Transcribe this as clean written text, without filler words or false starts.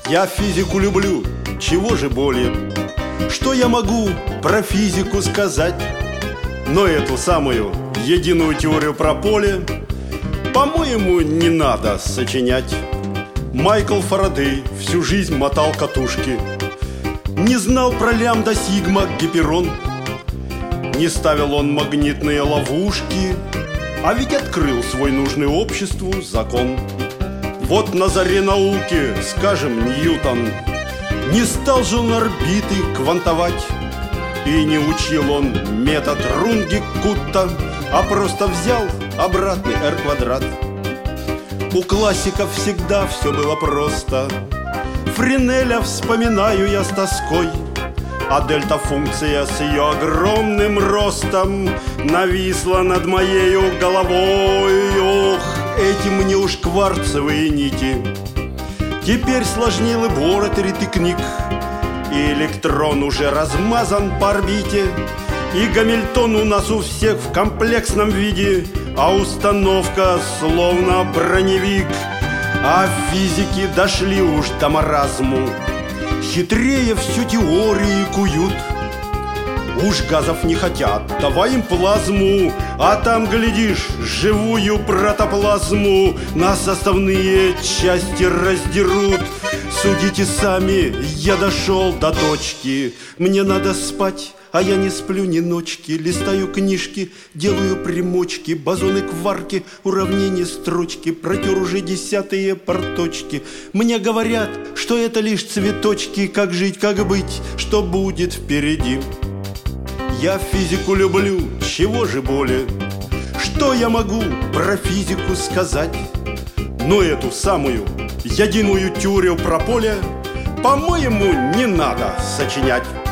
Я физику люблю, чего же более? Что я могу про физику сказать? Но эту самую единую теорию про поле, по-моему, не надо сочинять. Майкл Фарадей всю жизнь мотал катушки, не знал про лямбда, сигма, гиперон. Не ставил он магнитные ловушки, а ведь открыл свой нужный обществу закон. Вот на заре науки, скажем, Ньютон, не стал же он орбиты квантовать, и не учил он метод Рунгекутта, а просто взял обратный r². У классиков всегда все было просто. Френеля вспоминаю я с тоской, а дельта-функция с ее огромным ростом нависла над моею головой. Ох, эти мне уж кварцевые нити. Теперь сложнее лабораторий-тыкник, и электрон уже размазан по орбите, и Гамильтон у нас у всех в комплексном виде, а установка словно броневик. А физики дошли уж до маразму, хитрее всю теорию куют. Уж газов не хотят, давай им плазму, а там, глядишь, живую протоплазму на составные части раздерут. Судите сами, я дошел до точки. Мне надо спать, а я не сплю ни ночки. Листаю книжки, делаю примочки, бозоны, кварки, уравнения, строчки. Протер уже 10-е порточки. Мне говорят, что это лишь цветочки. Как жить, как быть, что будет впереди. Я физику люблю, чего же более? Что я могу про физику сказать? Но эту самую единую теорию про поле, по-моему, не надо сочинять.